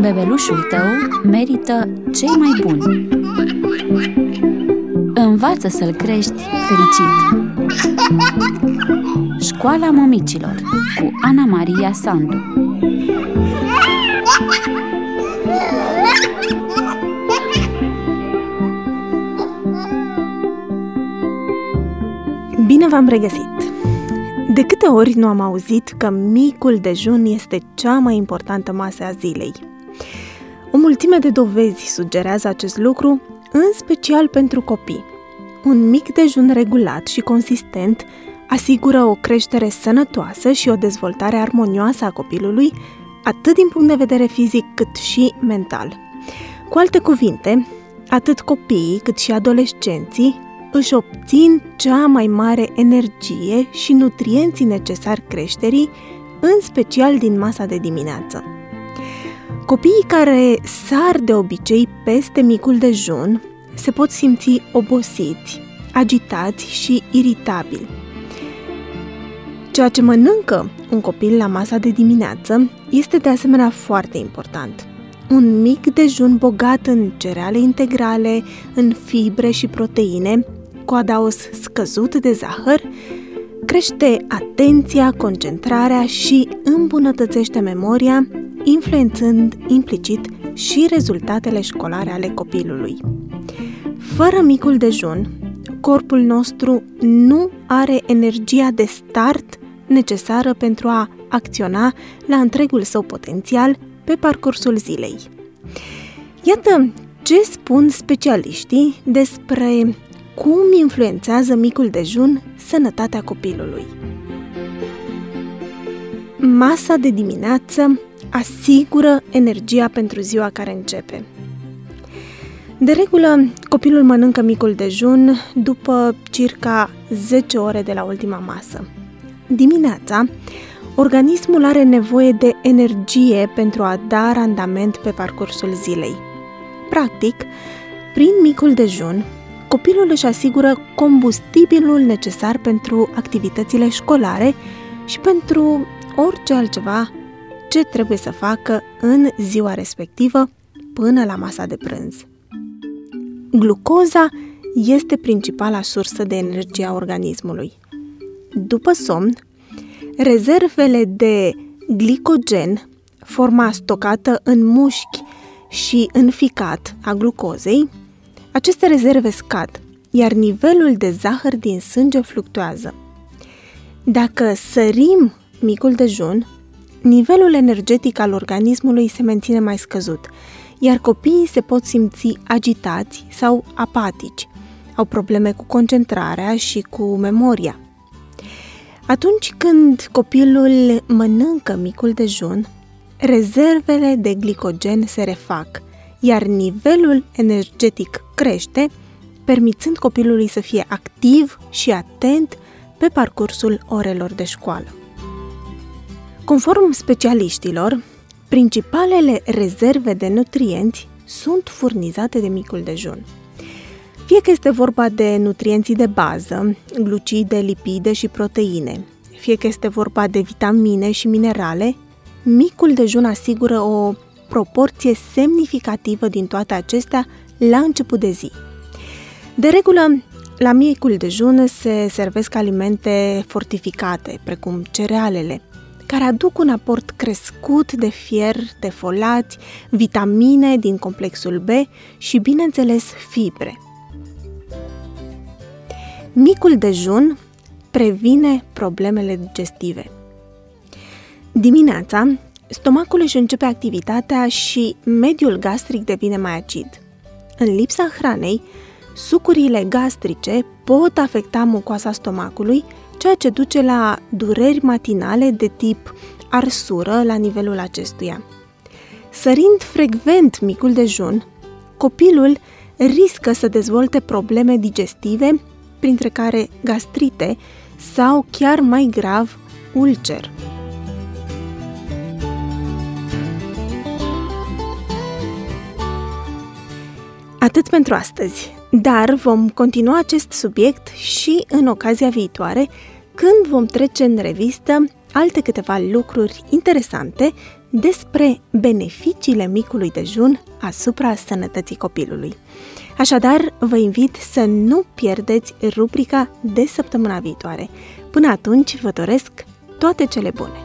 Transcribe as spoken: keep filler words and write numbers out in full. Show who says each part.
Speaker 1: Bebelușul tău merită cei mai buni. Învață să-l crești fericit. Școala Mămicilor cu Ana Maria Sandu.
Speaker 2: Bine v-am regăsit! De câte ori nu am auzit că micul dejun este cea mai importantă masă a zilei? O mulțime de dovezi sugerează acest lucru, în special pentru copii. Un mic dejun regulat și consistent asigură o creștere sănătoasă și o dezvoltare armonioasă a copilului, atât din punct de vedere fizic cât și mental. Cu alte cuvinte, atât copiii cât și adolescenții își obțin cea mai mare energie și nutrienții necesari creșterii, în special din masa de dimineață. Copiii care sar de obicei peste micul dejun se pot simți obosiți, agitați și iritabili. Ceea ce mănâncă un copil la masa de dimineață este de asemenea foarte important. Un mic dejun bogat în cereale integrale, în fibre și proteine, cu adaos scăzut de zahăr, crește atenția, concentrarea și îmbunătățește memoria, influențând implicit și rezultatele școlare ale copilului. Fără micul dejun, corpul nostru nu are energia de start necesară pentru a acționa la întregul său potențial pe parcursul zilei. Iată ce spun specialiștii despre cum influențează micul dejun sănătatea copilului. Masa de dimineață asigură energia pentru ziua care începe. De regulă, copilul mănâncă micul dejun după circa zece ore de la ultima masă. Dimineața, organismul are nevoie de energie pentru a da randament pe parcursul zilei. Practic, prin micul dejun, copilul își asigură combustibilul necesar pentru activitățile școlare și pentru orice altceva ce trebuie să facă în ziua respectivă până la masa de prânz. Glucoza este principala sursă de energie a organismului. După somn, rezervele de glicogen, forma stocată în mușchi și în ficat a glucozei, aceste rezerve scad, iar nivelul de zahăr din sânge fluctuează. Dacă sărim micul dejun, nivelul energetic al organismului se menține mai scăzut, iar copiii se pot simți agitați sau apatici, au probleme cu concentrarea și cu memoria. Atunci când copilul mănâncă micul dejun, rezervele de glicogen se refac, iar nivelul energetic crește, permițând copilului să fie activ și atent pe parcursul orelor de școală. Conform specialiștilor, principalele rezerve de nutrienți sunt furnizate de micul dejun. Fie că este vorba de nutrienții de bază, glucide, lipide și proteine, fie că este vorba de vitamine și minerale, micul dejun asigură o proporție semnificativă din toate acestea la început de zi. De regulă, la micul dejun se servesc alimente fortificate, precum cerealele, care aduc un aport crescut de fier, de folați, vitamine din complexul B și, bineînțeles, fibre. Micul dejun previne problemele digestive. Dimineața, stomacul își începe activitatea și mediul gastric devine mai acid. În lipsa hranei, sucurile gastrice pot afecta mucoasa stomacului, ceea ce duce la dureri matinale de tip arsură la nivelul acestuia. Sărind frecvent micul dejun, copilul riscă să dezvolte probleme digestive, printre care gastrite sau, chiar mai grav, ulcer. Atât pentru astăzi, dar vom continua acest subiect și în ocazia viitoare, când vom trece în revistă alte câteva lucruri interesante despre beneficiile micului dejun asupra sănătății copilului. Așadar, vă invit să nu pierdeți rubrica de săptămâna viitoare. Până atunci, vă doresc toate cele bune!